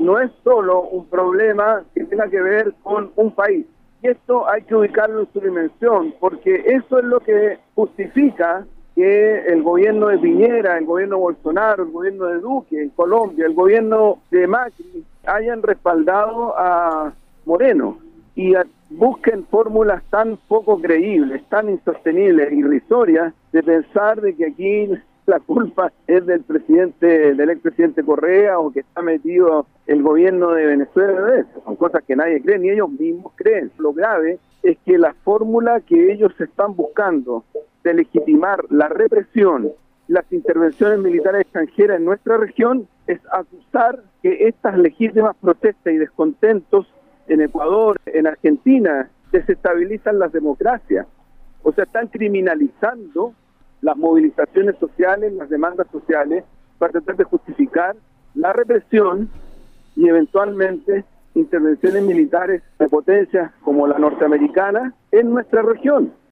no es solo un problema que tenga que ver con un país. Y esto hay que ubicarlo en su dimensión, porque eso es lo que justifica que el gobierno de Piñera, el gobierno de Bolsonaro, el gobierno de Duque en Colombia, el gobierno de Macri, hayan respaldado a Moreno y busquen fórmulas tan poco creíbles, tan insostenibles, irrisorias, de pensar de que aquí la culpa es del expresidente Correa, o que está metido el gobierno de Venezuela. Son cosas que nadie cree, ni ellos mismos creen. Lo grave es que la fórmula que ellos están buscando de legitimar la represión, las intervenciones militares extranjeras en nuestra región, es acusar que estas legítimas protestas y descontentos en Ecuador, en Argentina, desestabilizan las democracias. O sea, están criminalizando las movilizaciones sociales, las demandas sociales, para tratar de justificar la represión y eventualmente intervenciones militares de potencias como la norteamericana en nuestra región.